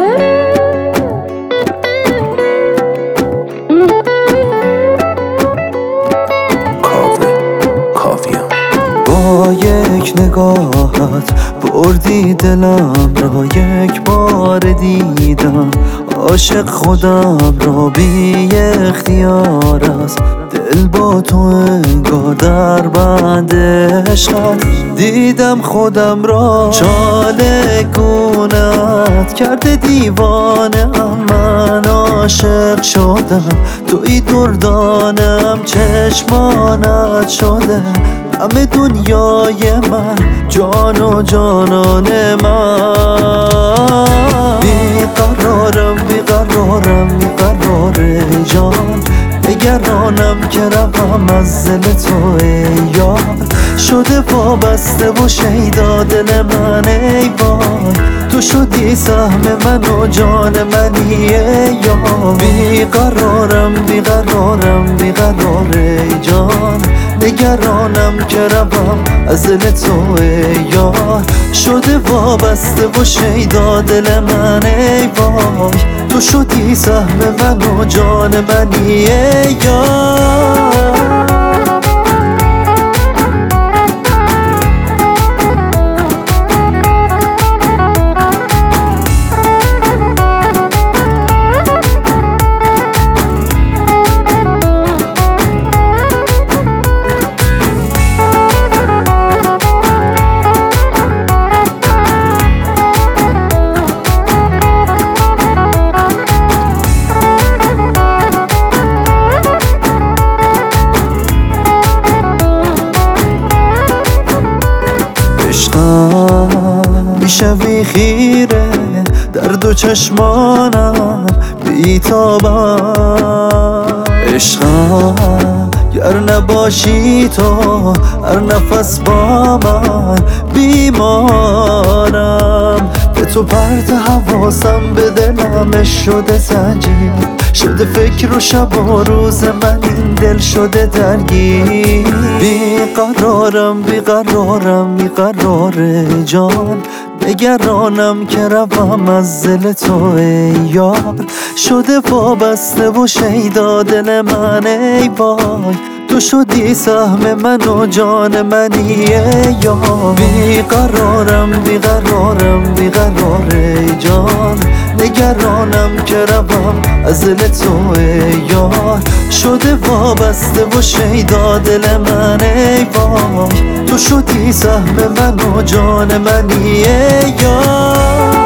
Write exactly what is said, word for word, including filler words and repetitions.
با یک نگاهت بردی دلم را، یک بار دیدم عاشق خودم را، بی اختیار است دل با تو انگار در بند عشقت. دیدم خودم را چالگونت کرده دیوانه ام، من عاشق شدم توی دردانم، چشمانت شده همه دنیای من، جان و جانان من. بیقرارم بیقرارم بیقرار جان، نگرانم که روم از دل تو ای یار. شده وابسته و شیدا دل من ای وای، تو شدی سهم من و جان منی ای یار. بیقرارم بیقرارم بیقرار ای جان، نگرانم که روم از دل تو ای یار. شده وابسته و شیدا دل من ای وای، تو شدی سهم من و جان منی ای یار. میشوی خیره در دو چشمانم بیتابم، عشقم گر نباشی تو هر نفس با من بیمارم. به تو پرت حواسم به دلم شده زنجیر، شده فکر و شب و روز من این دل شده درگیر. بیقرارم بیقرارم بیقرار جان، نگرانم که روم از دل تو ای یار. شده وابسته و شیدا دل من ای وای، تو شدی سهم من و جان منی ای یار. بیقرارم بیقرارم بیقرار ای جان، نگرانم که روم از دل تو ای یار. شده وابسته و شیدا دل من ای وای، تو شدی سهم من و جان منی ای یار.